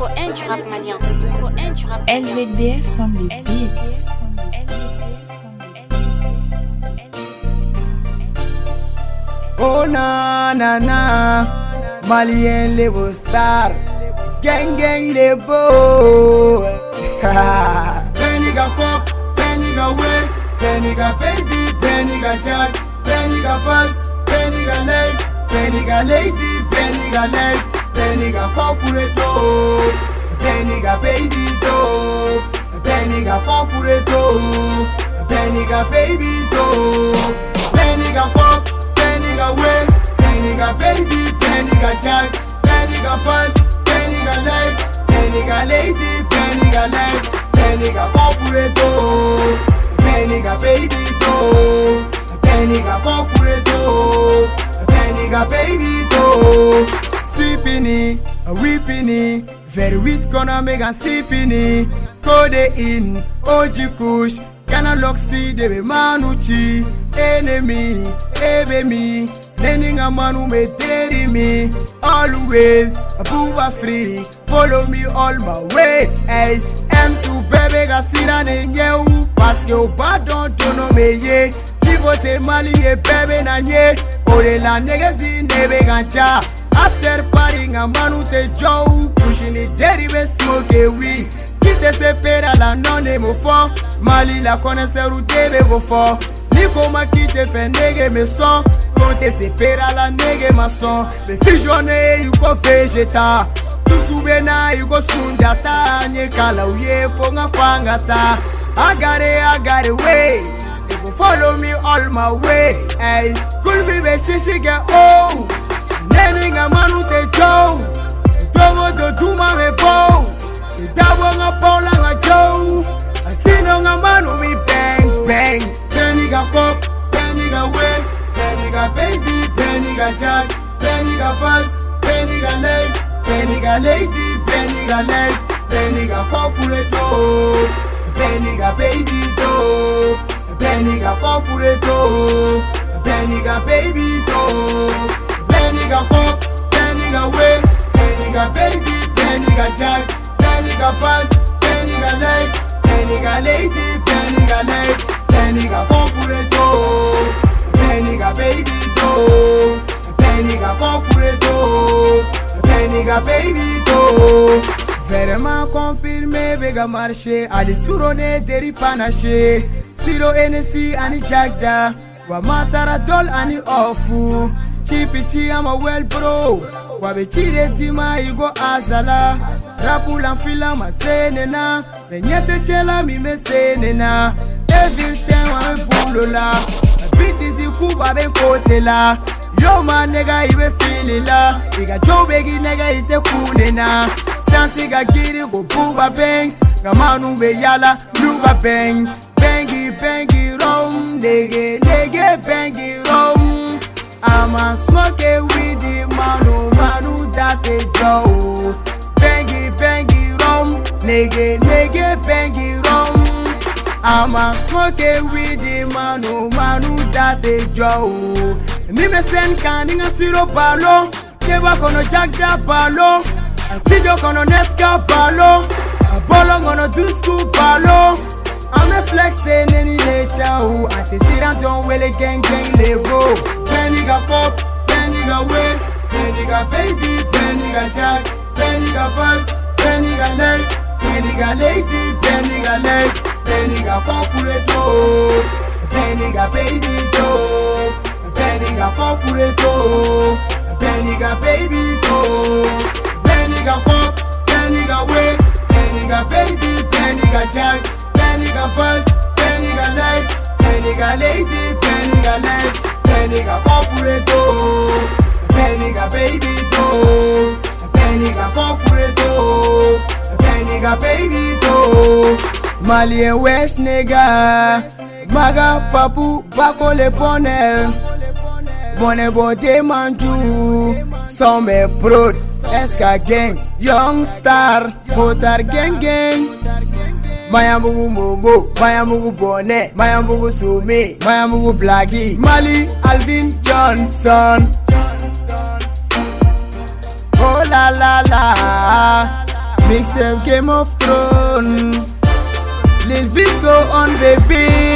du rap malien. LVDS on the beat. Oh na na na, Malien level star, gang les beaux. Peniga pop, peniga way, peniga baby, peniga jack, peniga fast, peniga life, peniga lady, peniga life, peniga corporate, peniga baby do, peniga corporate, peniga baby do, peniga pop. Peniga way, peniga baby, peniga jack, peniga fast, peniga life, peniga lady, peniga life, peniga corporate, peniga baby do, peniga corporate, peniga baby do. Sipping, whipping, very wheat gonna make a sipping, code in, OG Kush. Kana loksi de be manuchi, enemy, ebe me, lending a manu me teri me, always a booba free, follow me all my way, hey, su bebe gasira nenye u, paske o badon tono me ye, pivote mali ye bebe na nye, ore la negezi nebe gancha, after partying a manu te joe, pushing it deri be smoke a weed. Kite se pera la non mo fort, Mali la connaisseur ou debe go fort. Niko ma kite fe nege me son, Konte se pera la nege ma son. Me fijone you go vegeta, tu subena you go sundata, nye kala uye fonga fangata. I got it way, you go follow me all my way. Hey, cool me be shishi get old, neninga manu te joe, dogo do duma me bow. Dabo nga pola nga joe, asino nga manu mi bang bang. Peniga pop, peniga way, peniga baby, peniga jack, peniga fast, peniga life, peniga lady, peniga life, peniga corporate, peniga baby do, peniga corporate, peniga baby do, peniga pop, peniga way, peniga baby, peniga jack. Peniga fast, peniga life, peniga lady, peniga life, peniga corporate, peniga baby do, peniga corporate, peniga baby do. Vraiment confirmé, bega marché, ali surone deri panache, siro NC ani jagda, wa matara dol ani ofu, chipichi ama well bro, wa be chire tima igo azala. Rapula fila masenena, menyete chela mi mesenena. Everything wa me pulola, bitches ikuba ben kotela. Yo man nega ibe filila, iga jobegi nega ite kunena. Sansi ga giri go buba bangs, gamanu be yala luga bang. Bangy rum, nege bangy rum. I'ma smoke it with the manu that they go. Bangy rum, nege bangy rum. I'ma smoke it with the manu that they joe. Ni me sen kaninga siro palo, keba kono jagda palo, asijo kono netka palo, abolo kono dusku palo. I'm a flexing any nature, ati siran don wele gang lego. Peniga pop, peniga way, peniga baby, peniga jack. Peniga fast, peniga life, peniga lady, peniga life, peniga corporate, peniga baby do, peniga corporate, peniga baby do, peniga pop, peniga way, peniga baby, peniga jack, peniga fast, peniga life, peniga lady, peniga life, peniga corporate, peniga baby do. Peniga corporate, peniga baby do. Malien wesh nega, maga papu bako le bonel. Bonne bode manju, some prod, eska gang, young star, motar gang. Mayambugu momo, mayambugu bonne, mayambugu sume, mayambugu flaggy. Mali Alvin Johnson. Oh la la la, mix up Game of Thrones. Lil Visco on the beat.